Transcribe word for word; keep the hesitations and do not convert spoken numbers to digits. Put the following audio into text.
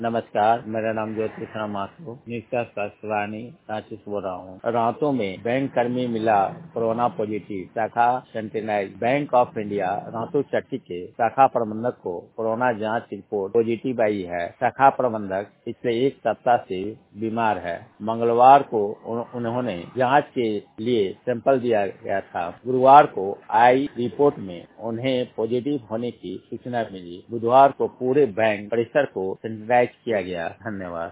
नमस्कार, मेरा नाम ज्योति माथुर निष्ठा स्वास्थ्यवाणी रांची से बोल रहा हूँ। रातों में बैंक कर्मी मिला कोरोना पॉजिटिव। शाखा sanitize bank of India Ratu Chatti के शाखा प्रबंधक को कोरोना जांच रिपोर्ट पॉजिटिव आई है। शाखा प्रबंधक पिछले एक सप्ताह से बीमार है। मंगलवार को उन्होंने जांच के लिए सैंपल दिया गया था। गुरुवार को आई रिपोर्ट में उन्हें पॉजिटिव होने की सूचना मिली। बुधवार को पूरे बैंक परिसर को सैनिटाइज किया गया। धन्यवाद।